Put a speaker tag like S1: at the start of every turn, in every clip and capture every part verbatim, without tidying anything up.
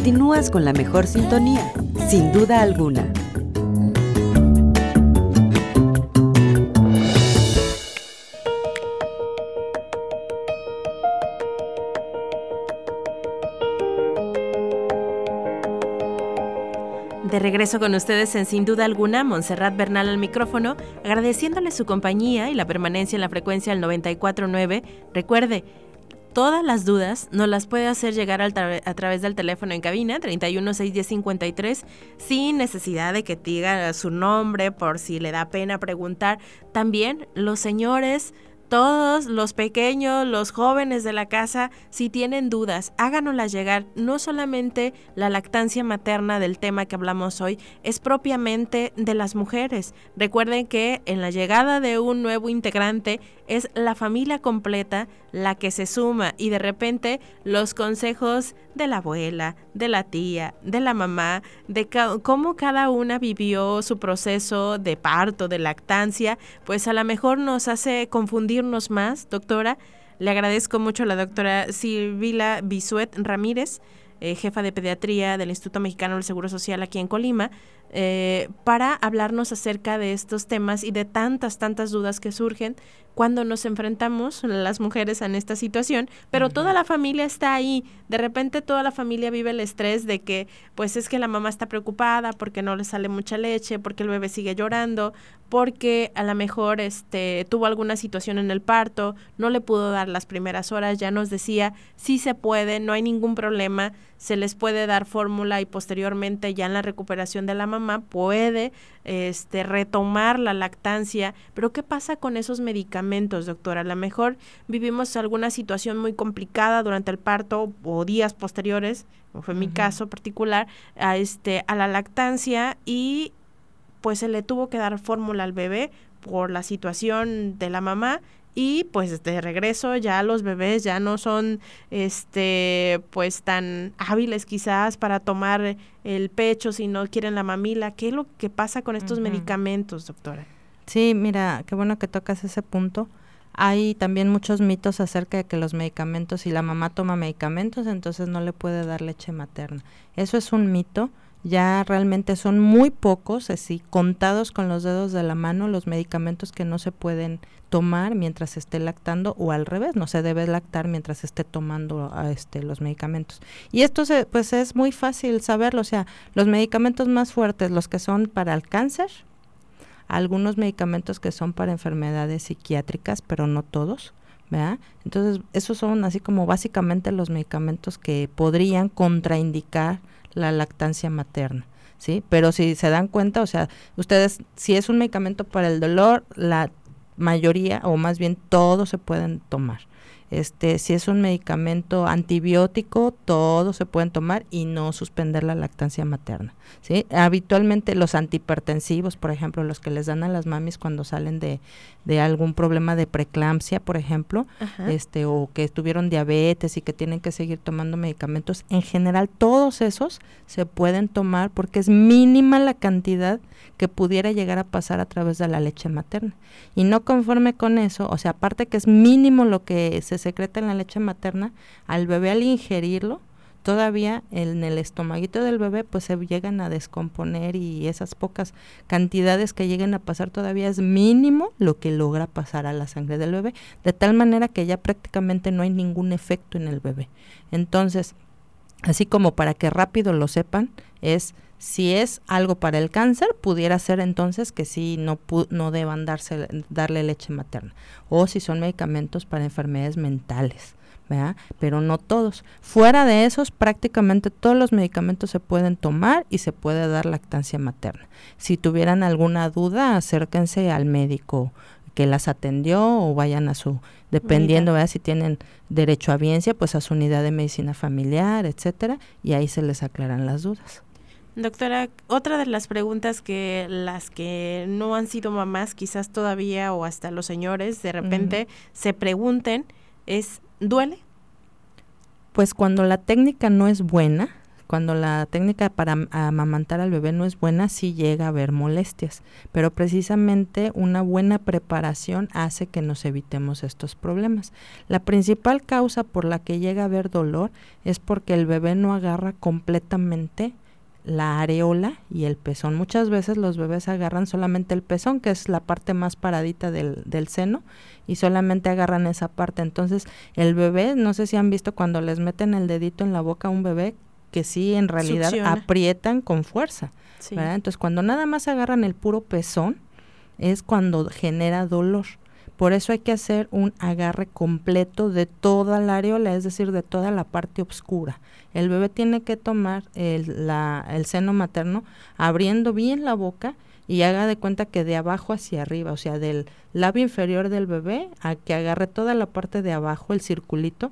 S1: Continúas con la mejor sintonía, sin duda alguna.
S2: De regreso con ustedes en Sin Duda Alguna, Montserrat Bernal al micrófono, agradeciéndole su compañía y la permanencia en la frecuencia del noventa y cuatro punto nueve. Recuerde, todas las dudas nos las puede hacer llegar al tra- a través del teléfono en cabina, treinta y uno, seiscientos diez, cincuenta y tres, sin necesidad de que diga su nombre por si le da pena preguntar. También los señores, todos los pequeños, los jóvenes de la casa, si tienen dudas, háganoslas llegar. No solamente la lactancia materna del tema que hablamos hoy, es propiamente de las mujeres. Recuerden que en la llegada de un nuevo integrante es la familia completa la que se suma y de repente los consejos de la abuela, de la tía, de la mamá, de ca- cómo cada una vivió su proceso de parto, de lactancia, pues a lo mejor nos hace confundirnos más, doctora. Le agradezco mucho a la doctora Silvila Bisuet Ramírez, eh, jefa de pediatría del Instituto Mexicano del Seguro Social aquí en Colima, eh, para hablarnos acerca de estos temas y de tantas, tantas dudas que surgen cuando nos enfrentamos las mujeres en esta situación, pero uh-huh. toda la familia está ahí. De repente toda la familia vive el estrés de que pues es que la mamá está preocupada porque no le sale mucha leche, porque el bebé sigue llorando, porque a lo mejor este tuvo alguna situación en el parto, no le pudo dar las primeras horas. Ya nos decía, sí se puede, no hay ningún problema, se les puede dar fórmula y posteriormente ya en la recuperación de la mamá puede este retomar la lactancia. Pero ¿qué pasa con esos medicamentos, doctora? A lo mejor vivimos alguna situación muy complicada durante el parto o días posteriores, como fue uh-huh. mi caso particular, a este a la lactancia, y pues se le tuvo que dar fórmula al bebé por la situación de la mamá. Y pues de regreso ya los bebés ya no son este pues tan hábiles quizás para tomar el pecho si no quieren la mamila. ¿Qué es lo que pasa con estos uh-huh. medicamentos, doctora?
S3: Sí, mira, qué bueno que tocas ese punto. Hay también muchos mitos acerca de que los medicamentos, si la mamá toma medicamentos, entonces no le puede dar leche materna. Eso es un mito. Ya realmente son muy pocos, así contados con los dedos de la mano, los medicamentos que no se pueden tomar mientras esté lactando, o al revés, no se debe lactar mientras esté tomando a este los medicamentos. Y esto se, pues es muy fácil saberlo, o sea, los medicamentos más fuertes, los que son para el cáncer, algunos medicamentos que son para enfermedades psiquiátricas, pero no todos, ¿verdad? Entonces, esos son así como básicamente los medicamentos que podrían contraindicar la lactancia materna, ¿sí? Pero si se dan cuenta, o sea, ustedes, si es un medicamento para el dolor, la mayoría, o más bien todos se pueden tomar. Este, si es un medicamento antibiótico, todos se pueden tomar y no suspender la lactancia materna, ¿sí? Habitualmente los antihipertensivos, por ejemplo, los que les dan a las mamis cuando salen de, de algún problema de preeclampsia, por ejemplo, Ajá. este, o que tuvieron diabetes y que tienen que seguir tomando medicamentos, en general todos esos se pueden tomar porque es mínima la cantidad que pudiera llegar a pasar a través de la leche materna. Y no conforme con eso, o sea, aparte que es mínimo lo que se secreta en la leche materna, al bebé al ingerirlo, todavía en el estomaguito del bebé pues se llegan a descomponer, y esas pocas cantidades que lleguen a pasar todavía es mínimo lo que logra pasar a la sangre del bebé, de tal manera que ya prácticamente no hay ningún efecto en el bebé. Entonces, así como para que rápido lo sepan, es si es algo para el cáncer, pudiera ser entonces que sí no pu- no deban darse darle leche materna, o si son medicamentos para enfermedades mentales, ¿verdad? Pero no todos. Fuera de esos, prácticamente todos los medicamentos se pueden tomar y se puede dar lactancia materna. Si tuvieran alguna duda, acérquense al médico que las atendió o vayan a su, dependiendo, ¿verdad? Si tienen derecho a biencia, pues a su unidad de medicina familiar, etcétera, y ahí se les aclaran las dudas.
S2: Doctora, otra de las preguntas que las que no han sido mamás quizás todavía, o hasta los señores de repente uh-huh. se pregunten es, ¿duele?
S3: Pues cuando la técnica no es buena, cuando la técnica para amamantar al bebé no es buena, sí llega a haber molestias, pero precisamente una buena preparación hace que nos evitemos estos problemas. La principal causa por la que llega a haber dolor es porque el bebé no agarra completamente la areola y el pezón. Muchas veces los bebés agarran solamente el pezón, que es la parte más paradita del, del seno, y solamente agarran esa parte. Entonces el bebé, no sé si han visto cuando les meten el dedito en la boca a un bebé, que sí en realidad Succiona. aprietan con fuerza, sí. ¿verdad? Entonces cuando nada más agarran el puro pezón es cuando genera dolor. Por eso hay que hacer un agarre completo de toda la areola, es decir, de toda la parte oscura. El bebé tiene que tomar el, la, el seno materno abriendo bien la boca y haga de cuenta que de abajo hacia arriba, o sea, del labio inferior del bebé a que agarre toda la parte de abajo, el circulito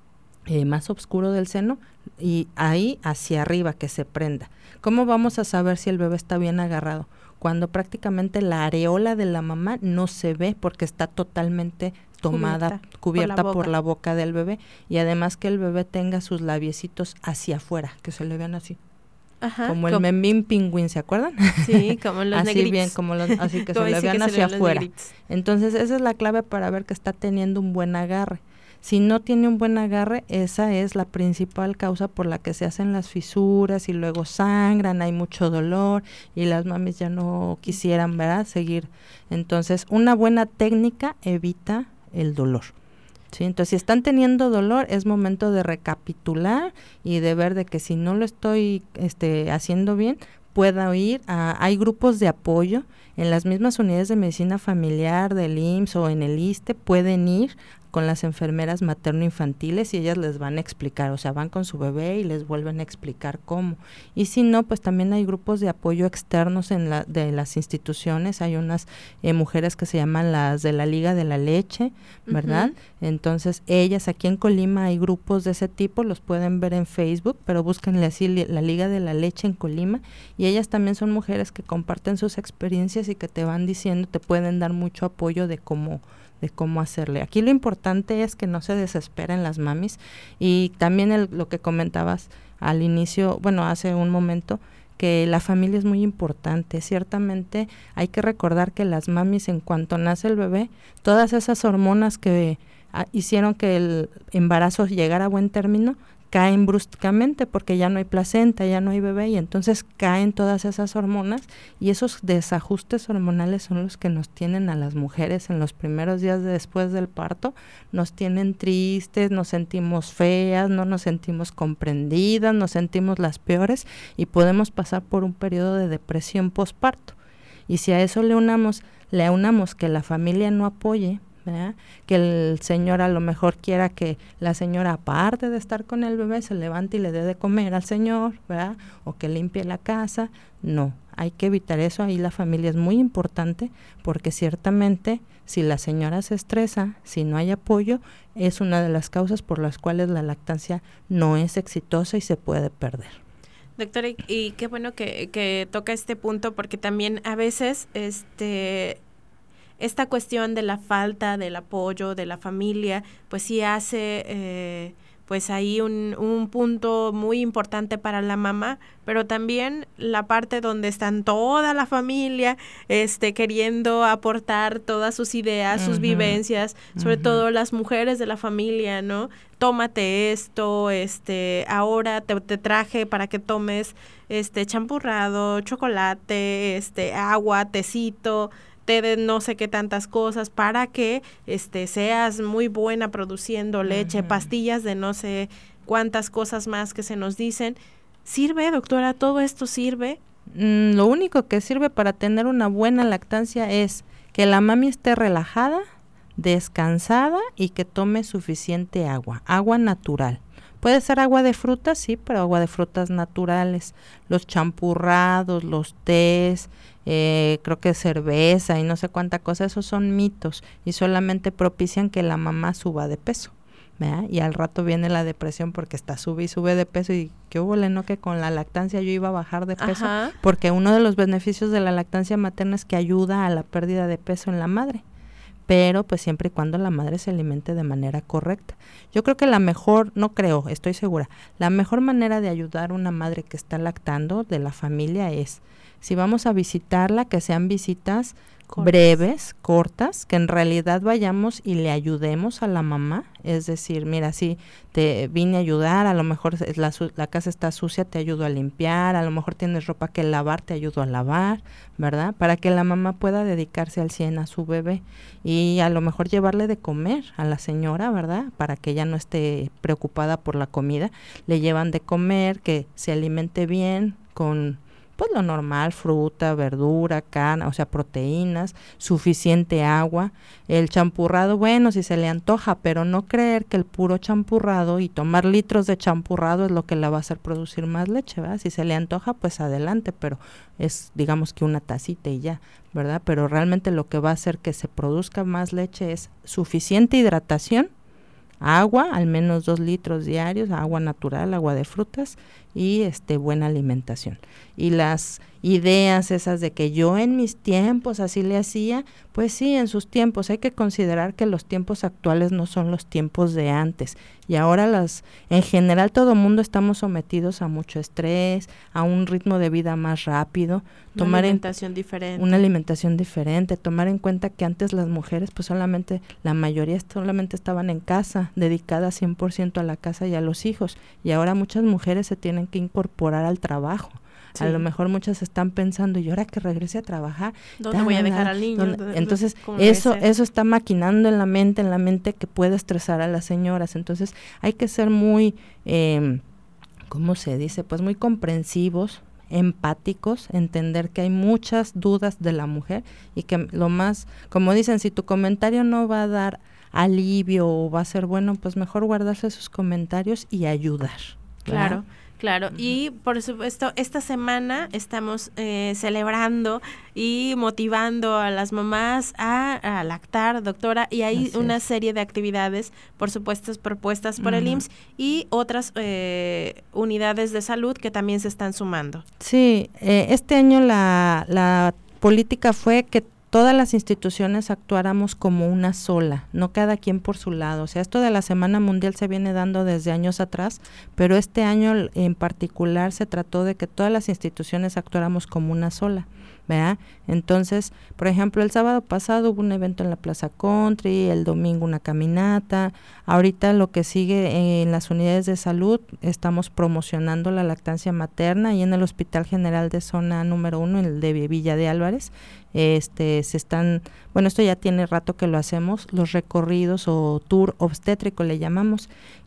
S3: eh, más oscuro del seno, y ahí hacia arriba que se prenda. ¿Cómo vamos a saber si el bebé está bien agarrado? Cuando prácticamente la areola de la mamá no se ve porque está totalmente tomada, cubierta, cubierta por, la por la boca del bebé, y además que el bebé tenga sus labiecitos hacia afuera, que se le vean así. Ajá, como el Memín Pingüín, ¿se acuerdan?
S2: Sí, como los
S3: así
S2: negritos.
S3: bien, como los, así que se le vean hacia afuera. Entonces esa es la clave para ver que está teniendo un buen agarre. Si no tiene un buen agarre, esa es la principal causa por la que se hacen las fisuras y luego sangran, hay mucho dolor y las mamis ya no quisieran, ¿verdad?, seguir. Entonces, una buena técnica evita el dolor. ¿Sí? Entonces, si están teniendo dolor, es momento de recapitular y de ver de que si no lo estoy este, haciendo bien, pueda ir a, hay grupos de apoyo en las mismas unidades de medicina familiar del I M S S o en el ISSSTE, pueden ir con las enfermeras materno-infantiles y ellas les van a explicar, o sea, van con su bebé y les vuelven a explicar cómo. Y si no, pues también hay grupos de apoyo externos en la, de las instituciones, hay unas eh, mujeres que se llaman las de la Liga de la Leche, ¿verdad? Uh-huh. Entonces, ellas aquí en Colima hay grupos de ese tipo, los pueden ver en Facebook, pero búsquenle así la Liga de la Leche en Colima, y ellas también son mujeres que comparten sus experiencias y que te van diciendo, te pueden dar mucho apoyo de cómo de cómo hacerle. Aquí lo importante es que no se desesperen las mamis, y también el, lo que comentabas al inicio, bueno, hace un momento, que la familia es muy importante. Ciertamente hay que recordar que las mamis, en cuanto nace el bebé, todas esas hormonas que a, hicieron que el embarazo llegara a buen término, caen bruscamente porque ya no hay placenta, ya no hay bebé, y entonces caen todas esas hormonas, y esos desajustes hormonales son los que nos tienen a las mujeres en los primeros días de después del parto, nos tienen tristes, nos sentimos feas, no nos sentimos comprendidas, nos sentimos las peores y podemos pasar por un periodo de depresión postparto. Y si a eso le unamos, le unamos que la familia no apoye, ¿verdad?, que el señor a lo mejor quiera que la señora, aparte de estar con el bebé, se levante y le dé de comer al señor, ¿verdad?, o que limpie la casa. No, hay que evitar eso. Ahí la familia es muy importante, porque ciertamente si la señora se estresa, si no hay apoyo, es una de las causas por las cuales la lactancia no es exitosa y se puede perder.
S2: Doctora, y, y qué bueno que, que toca este punto, porque también a veces este esta cuestión de la falta del apoyo de la familia, pues sí hace eh, pues ahí un, un punto muy importante para la mamá, pero también la parte donde están toda la familia este queriendo aportar todas sus ideas, uh-huh. sus vivencias, sobre uh-huh. todo las mujeres de la familia, ¿no? Tómate esto, este, ahora te, te traje para que tomes este champurrado, chocolate, este, agua, tecito, de no sé qué tantas cosas para que este seas muy buena produciendo leche, uh-huh. pastillas de no sé cuántas cosas más que se nos dicen. ¿Sirve, doctora? ¿Todo esto sirve?
S3: Mm, lo único que sirve para tener una buena lactancia es que la mami esté relajada, descansada y que tome suficiente agua, agua natural. Puede ser agua de frutas, sí, pero agua de frutas naturales. Los champurrados, los tés, eh, creo que cerveza y no sé cuánta cosa, esos son mitos y solamente propician que la mamá suba de peso, ¿verdad? Y al rato viene la depresión porque está sube y sube de peso, y qué hubo, ¿no?, que con la lactancia yo iba a bajar de peso. Ajá. Porque uno de los beneficios de la lactancia materna es que ayuda a la pérdida de peso en la madre. pero pues siempre y cuando la madre se alimente de manera correcta. Yo creo que la mejor, no creo, estoy segura, la mejor manera de ayudar a una madre que está lactando de la familia es, si vamos a visitarla, que sean visitas cortas. breves, cortas, que en realidad vayamos y le ayudemos a la mamá, es decir, mira, si te vine a ayudar, a lo mejor la, la casa está sucia, te ayudo a limpiar, a lo mejor tienes ropa que lavar, te ayudo a lavar, ¿verdad? Para que la mamá pueda dedicarse al cien a su bebé y a lo mejor llevarle de comer a la señora, ¿verdad? Para que ella no esté preocupada por la comida, le llevan de comer, que se alimente bien con pues lo normal, fruta, verdura, carne, o sea, proteínas, suficiente agua. El champurrado, bueno, si se le antoja, pero no creer que el puro champurrado y tomar litros de champurrado es lo que la va a hacer producir más leche, ¿verdad? Si se le antoja, pues adelante, pero es, digamos que una tacita y ya, ¿verdad? Pero realmente lo que va a hacer que se produzca más leche es suficiente hidratación, agua, al menos dos litros diarios, agua natural, agua de frutas y este buena alimentación. Y las ideas esas de que yo en mis tiempos así le hacía, pues sí, en sus tiempos. Hay que considerar que los tiempos actuales no son los tiempos de antes. Y ahora las, en general todo mundo estamos sometidos a mucho estrés, a un ritmo de vida más rápido.
S2: Una
S3: tomar
S2: alimentación
S3: en,
S2: diferente.
S3: Una alimentación diferente, tomar en cuenta que antes las mujeres pues solamente, la mayoría solamente estaban en casa, dedicadas cien por ciento a la casa y a los hijos. Y ahora muchas mujeres se tienen que incorporar al trabajo. Sí. A lo mejor muchas están pensando, y ahora que regrese a trabajar,
S2: ¿dónde da, voy a dejar da, al niño?
S3: ¿dónde? Entonces, eso eso está maquinando en la mente, en la mente que puede estresar a las señoras. Entonces, hay que ser muy, eh, ¿cómo se dice? Pues muy comprensivos, empáticos, entender que hay muchas dudas de la mujer y que lo más, como dicen, si tu comentario no va a dar alivio o va a ser bueno, pues mejor guardarse sus comentarios y ayudar. ¿verdad?
S2: Claro. Claro, uh-huh. Y por supuesto, esta semana estamos eh, celebrando y motivando a las mamás a, a lactar, doctora, y hay Así una es. serie de actividades, por supuesto, propuestas por uh-huh. el I M S S y otras eh, unidades de salud que también se están sumando.
S3: Sí, eh, este año la, la política fue que todas las instituciones actuáramos como una sola, no cada quien por su lado. O sea, esto de la Semana Mundial se viene dando desde años atrás, pero este año en particular se trató de que todas las instituciones actuáramos como una sola, ¿verdad? Entonces, por ejemplo, el sábado pasado hubo un evento en la Plaza Country, el domingo una caminata. Ahorita lo que sigue en las unidades de salud, estamos promocionando la lactancia materna y en el Hospital General de Zona número uno, el de Villa de Álvarez, este se están, bueno, esto ya tiene rato que lo hacemos, los recorridos o tour obstétrico le llamamos,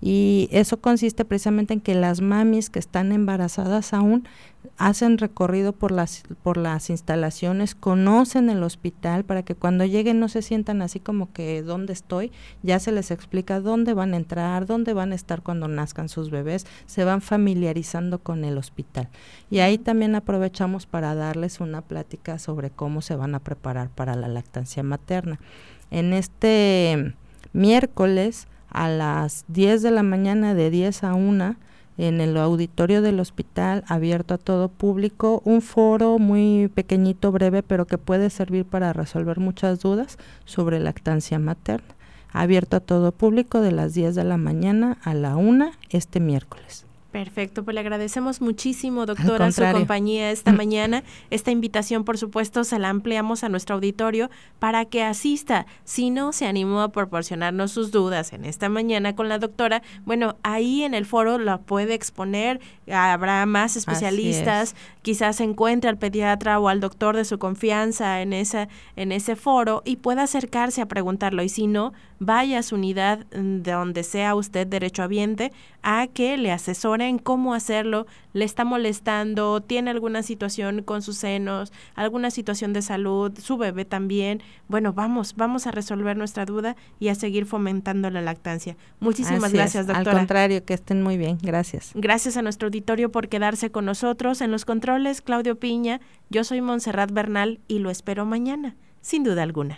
S3: y eso consiste precisamente en que las mamis que están embarazadas aún hacen recorrido por las por las instalaciones, conocen el hospital para que cuando lleguen no se sientan así como que ¿dónde estoy? Ya se les explica dónde van a entrar, dónde van a estar cuando nazcan sus bebés, se van familiarizando con el hospital. Y ahí también aprovechamos para darles una plática sobre cómo se van a preparar para la lactancia materna. En este miércoles a las diez de la mañana, de diez a una, en el auditorio del hospital, abierto a todo público, un foro muy pequeñito, breve, pero que puede servir para resolver muchas dudas sobre lactancia materna. Abierto a todo público de las diez de la mañana a la una este miércoles.
S2: Perfecto, pues le agradecemos muchísimo, doctora, su compañía esta mañana. Esta invitación, por supuesto, se la ampliamos a nuestro auditorio para que asista. Si no se animó a proporcionarnos sus dudas en esta mañana con la doctora, bueno, ahí en el foro la puede exponer, habrá más especialistas, quizás encuentre al pediatra o al doctor de su confianza en esa, en ese foro y pueda acercarse a preguntarlo. Y si no, vaya a su unidad de donde sea usted derechohabiente a que le asesoren cómo hacerlo, le está molestando, tiene alguna situación con sus senos, alguna situación de salud, su bebé también. Bueno, vamos, vamos a resolver nuestra duda y a seguir fomentando la lactancia. Muchísimas
S3: Así
S2: gracias,
S3: es.
S2: doctora.
S3: Al contrario, que estén muy bien, gracias.
S2: Gracias a nuestro auditorio por quedarse con nosotros. En los controles, Claudio Piña, yo soy Montserrat Bernal y lo espero mañana, sin duda alguna.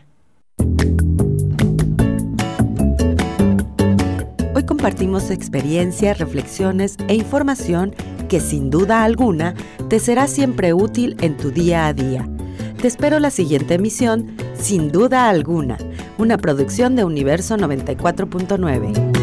S1: Hoy compartimos experiencia, reflexiones e información que sin duda alguna te será siempre útil en tu día a día. Te espero la siguiente emisión, sin duda alguna, una producción de Universo noventa y cuatro punto nueve.